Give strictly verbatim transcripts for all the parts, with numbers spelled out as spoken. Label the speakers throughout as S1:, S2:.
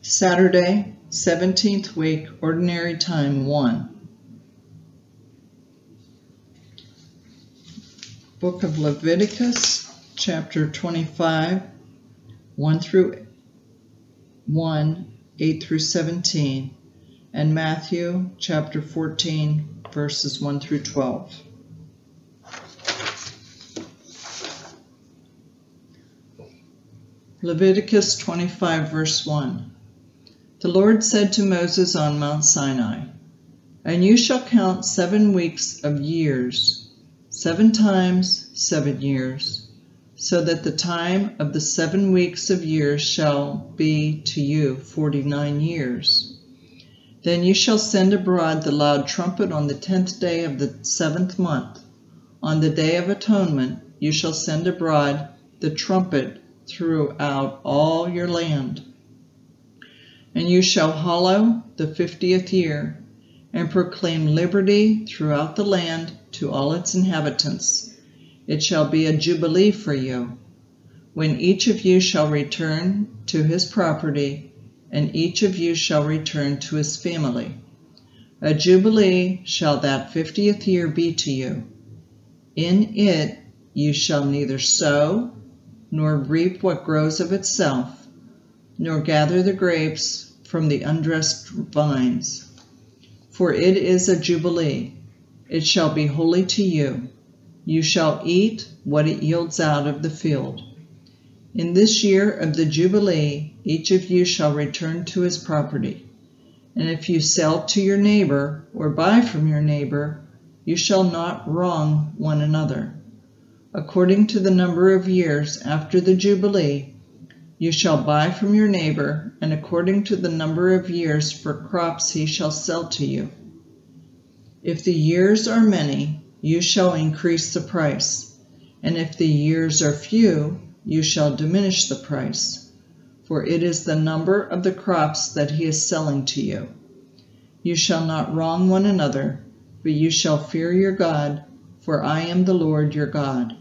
S1: Saturday, seventeenth week, Ordinary Time one. Book of Leviticus, chapter twenty-five, one through one, eight through seventeen, and Matthew, chapter fourteen, verses one through twelve. Leviticus twenty-five, verse one. The Lord said to Moses on Mount Sinai, "And you shall count seven weeks of years, seven times seven years, so that the time of the seven weeks of years shall be to you forty-nine years. Then you shall send abroad the loud trumpet on the tenth day of the seventh month. On the day of atonement you shall send abroad the trumpet throughout all your land. And you shall hallow the fiftieth year, and proclaim liberty throughout the land to all its inhabitants. It shall be a jubilee for you, when each of you shall return to his property, and each of you shall return to his family. A jubilee shall that fiftieth year be to you. In it you shall neither sow, nor reap what grows of itself, nor gather the grapes from the undressed vines. For it is a jubilee. It shall be holy to you. You shall eat what it yields out of the field. In this year of the jubilee, each of you shall return to his property. And if you sell to your neighbor or buy from your neighbor, you shall not wrong one another. According to the number of years after the jubilee, you shall buy from your neighbor, and according to the number of years for crops he shall sell to you. If the years are many, you shall increase the price, and if the years are few, you shall diminish the price, for it is the number of the crops that he is selling to you. You shall not wrong one another, but you shall fear your God, for I am the Lord your God."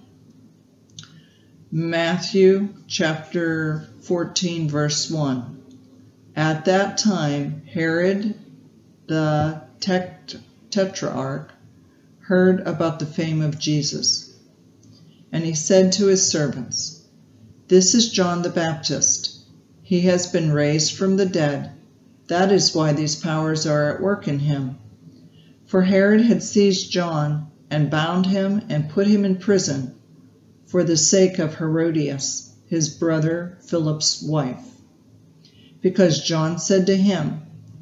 S1: Matthew chapter fourteen, verse one. At that time, Herod the Tetrarch heard about the fame of Jesus. And he said to his servants, "This is John the Baptist. He has been raised from the dead. That is why these powers are at work in him." For Herod had seized John and bound him and put him in prison for the sake of Herodias, his brother Philip's wife, because John said to him,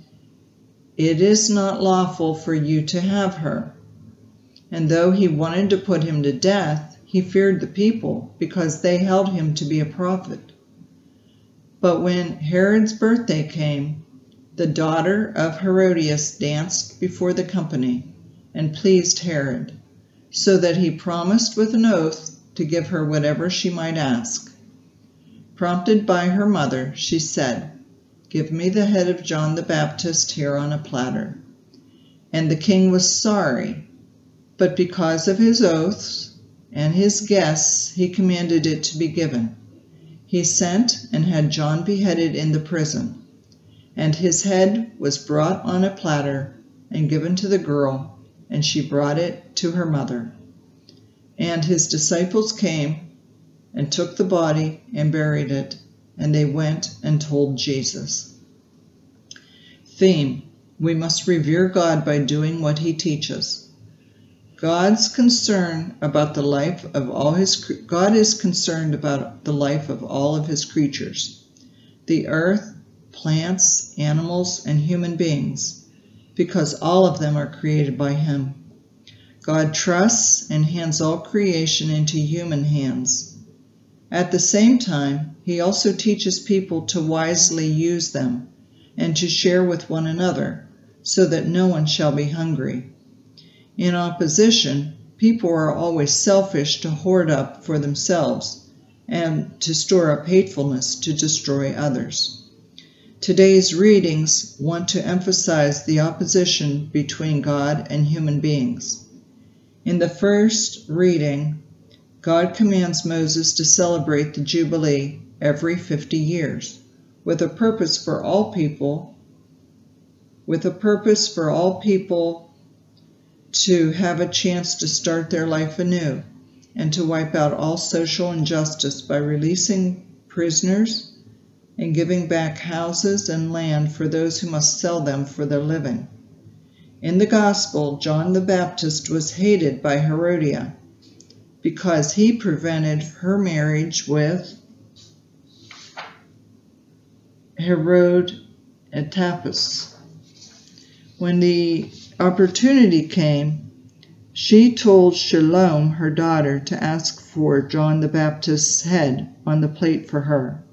S1: "It is not lawful for you to have her." And though he wanted to put him to death, he feared the people, because they held him to be a prophet. But when Herod's birthday came, the daughter of Herodias danced before the company and pleased Herod, so that he promised with an oath to give her whatever she might ask. Prompted by her mother, she said, "Give me the head of John the Baptist here on a platter." And the king was sorry, but because of his oaths and his guests, he commanded it to be given. He sent and had John beheaded in the prison, and his head was brought on a platter and given to the girl, and she brought it to her mother. And his disciples came and took the body and buried it, and they went and told Jesus. Theme: we must revere God by doing what he teaches. God's concern about the life of all his God is concerned about the life of all of his creatures, the earth, plants, animals, and human beings, because all of them are created by him. God trusts and hands all creation into human hands. At the same time, he also teaches people to wisely use them and to share with one another, so that no one shall be hungry. In opposition, people are always selfish to hoard up for themselves and to store up hatefulness to destroy others. Today's readings want to emphasize the opposition between God and human beings. In the first reading, God commands Moses to celebrate the Jubilee every fifty years, with a purpose for all people, with a purpose for all people to have a chance to start their life anew and to wipe out all social injustice by releasing prisoners and giving back houses and land for those who must sell them for their living. In the Gospel, John the Baptist was hated by Herodias because he prevented her marriage with Herod Antipas. When the opportunity came, she told Shalom, her daughter, to ask for John the Baptist's head on the plate for her.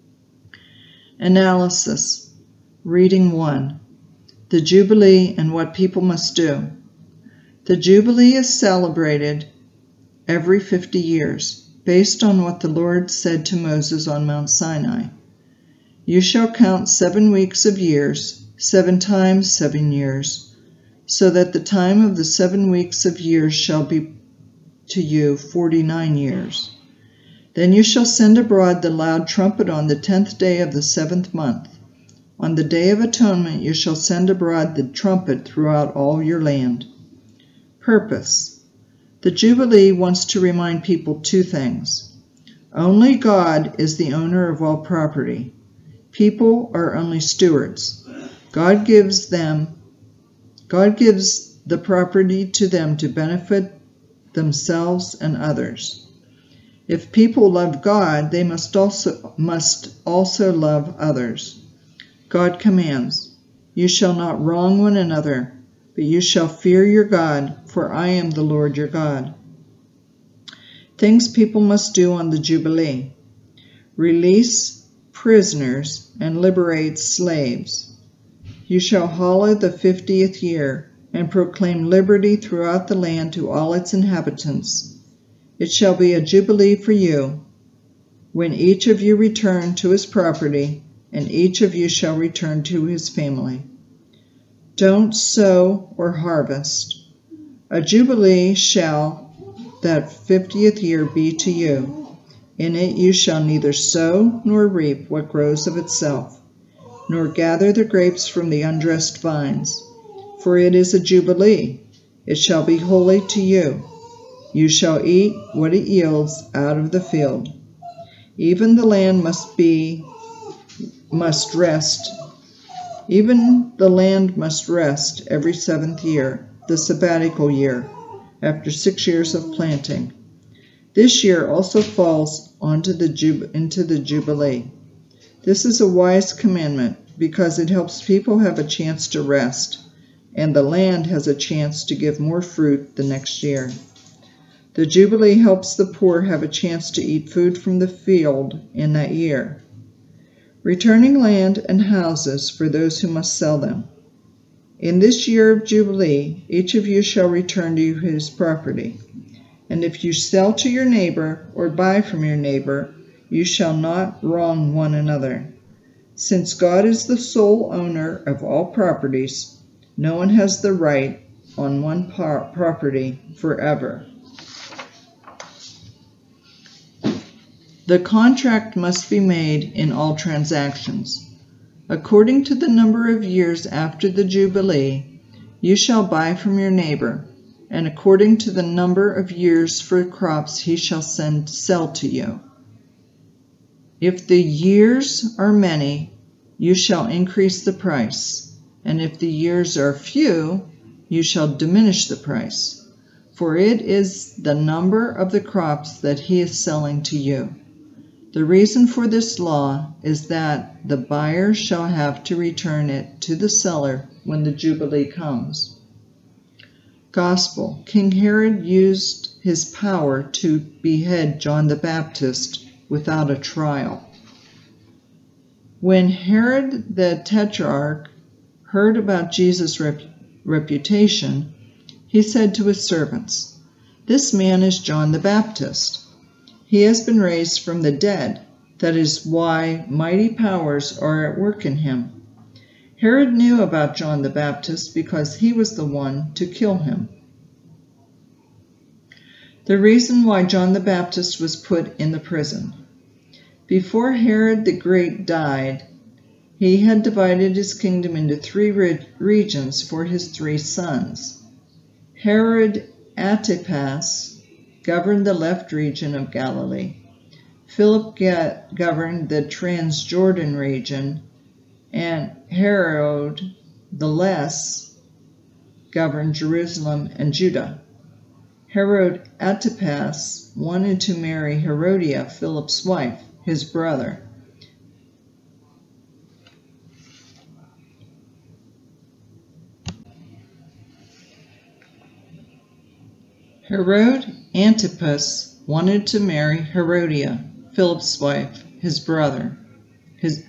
S1: Analysis. Reading one. The Jubilee and what people must do. The Jubilee is celebrated every fifty years, based on what the Lord said to Moses on Mount Sinai. You shall count seven weeks of years, seven times seven years, so that the time of the seven weeks of years shall be to you forty-nine years. Then you shall send abroad the loud trumpet on the tenth day of the seventh month. On the Day of Atonement you shall send abroad the trumpet throughout all your land. Purpose. The Jubilee wants to remind people two things. Only God is the owner of all property. People are only stewards. God gives them, God gives the property to them to benefit themselves and others. If people love God, they must also, must also love others. God commands, you shall not wrong one another, but you shall fear your God, for I am the Lord your God. Things people must do on the Jubilee. Release prisoners and liberate slaves. You shall hallow the fiftieth year and proclaim liberty throughout the land to all its inhabitants. It shall be a jubilee for you, when each of you return to his property, and each of you shall return to his family. Don't sow or harvest. A jubilee shall that fiftieth year be to you. In it you shall neither sow nor reap what grows of itself, nor gather the grapes from the undressed vines. For it is a jubilee. It shall be holy to you. You shall eat what it yields out of the field. Even the land must be, must rest. Even the land must rest every seventh year, the sabbatical year, after six years of planting. This year also falls onto the jub into the Jubilee. This is a wise commandment because it helps people have a chance to rest, and the land has a chance to give more fruit the next year. The Jubilee helps the poor have a chance to eat food from the field in that year. Returning land and houses for those who must sell them. In this year of Jubilee, each of you shall return to his property. And if you sell to your neighbor or buy from your neighbor, you shall not wrong one another. Since God is the sole owner of all properties, no one has the right on one par property forever. The contract must be made in all transactions. According to the number of years after the Jubilee, you shall buy from your neighbor, and according to the number of years for crops he shall send sell to you. If the years are many, you shall increase the price, and if the years are few, you shall diminish the price, for it is the number of the crops that he is selling to you. The reason for this law is that the buyer shall have to return it to the seller when the Jubilee comes. Gospel. King Herod used his power to behead John the Baptist without a trial. When Herod the Tetrarch heard about Jesus' rep reputation, he said to his servants, "This man is John the Baptist. He has been raised from the dead. That is why mighty powers are at work in him." Herod knew about John the Baptist because he was the one to kill him. The reason why John the Baptist was put in the prison. Before Herod the Great died, He had divided his kingdom into three re regions for his three sons. Herod Antipas governed the left region of Galilee. Philip governed the Transjordan region, and Herod the Less governed Jerusalem and Judah. Herod Antipas wanted to marry Herodias, Philip's wife, his brother. Herod Antipas wanted to marry Herodias, Philip's wife, his brother. His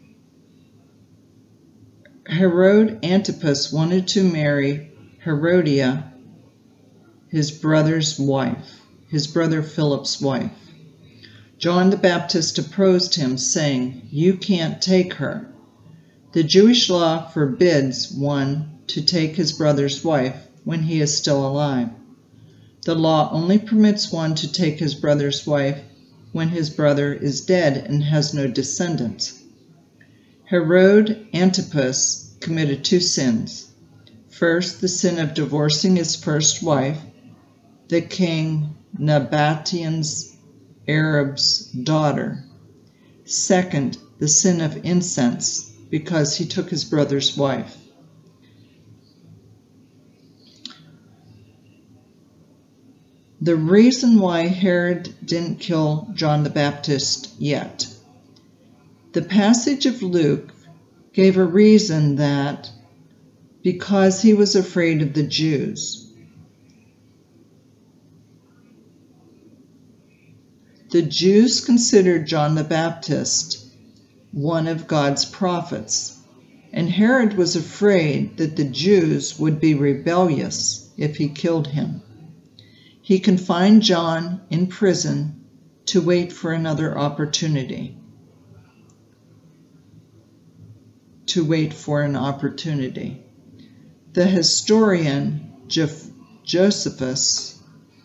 S1: Herod Antipas wanted to marry Herodias, his brother's wife, his brother Philip's wife. John the Baptist opposed him, saying, "You can't take her." The Jewish law forbids one to take his brother's wife when he is still alive. The law only permits one to take his brother's wife when his brother is dead and has no descendants. Herod Antipas committed two sins. First, the sin of divorcing his first wife, the king Nabatean's Arab's daughter. Second, the sin of incense, because he took his brother's wife. The reason why Herod didn't kill John the Baptist yet. The passage of Luke gave a reason that because he was afraid of the Jews. The Jews considered John the Baptist one of God's prophets, and Herod was afraid that the Jews would be rebellious if he killed him. He confined John in prison to wait for another opportunity. To wait for an opportunity. The historian Josephus,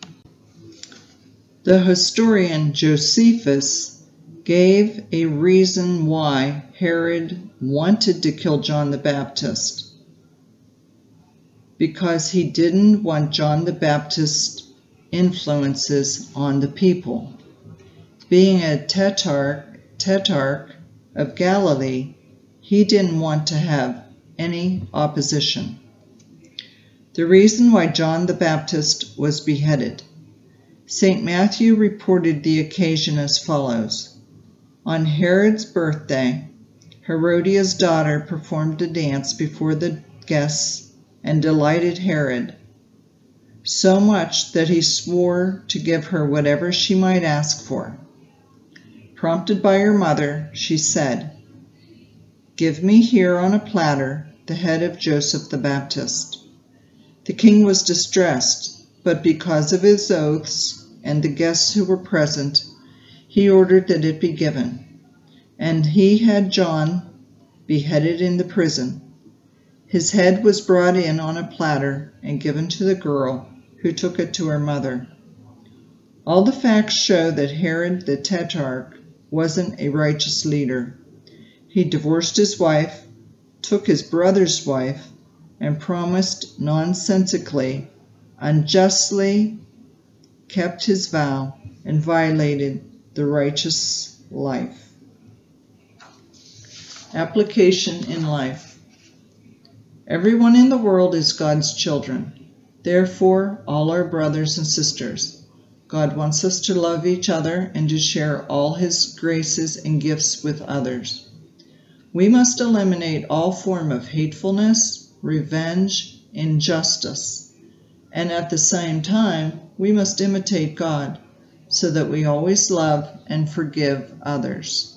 S1: the historian Josephus gave a reason why Herod wanted to kill John the Baptist. Because he didn't want John the Baptist's influences on the people. Being a tetrarch, tetrarch of Galilee, he didn't want to have any opposition. The reason why John the Baptist was beheaded. Saint Matthew reported the occasion as follows. On Herod's birthday, Herodias' daughter performed a dance before the guests and delighted Herod, so much that he swore to give her whatever she might ask for. Prompted by her mother, she said, "Give me here on a platter the head of Joseph the Baptist." The king was distressed, but because of his oaths and the guests who were present, he ordered that it be given. And he had John beheaded in the prison. His head was brought in on a platter and given to the girl, who took it to her mother. All the facts show that Herod the Tetrarch wasn't a righteous leader. He divorced his wife, took his brother's wife, and promised nonsensically, unjustly, kept his vow, and violated the righteous life. Application in life. Everyone in the world is God's children. Therefore, all are brothers and sisters. God wants us to love each other and to share all his graces and gifts with others. We must eliminate all form of hatefulness, revenge, injustice, and at the same time, we must imitate God so that we always love and forgive others.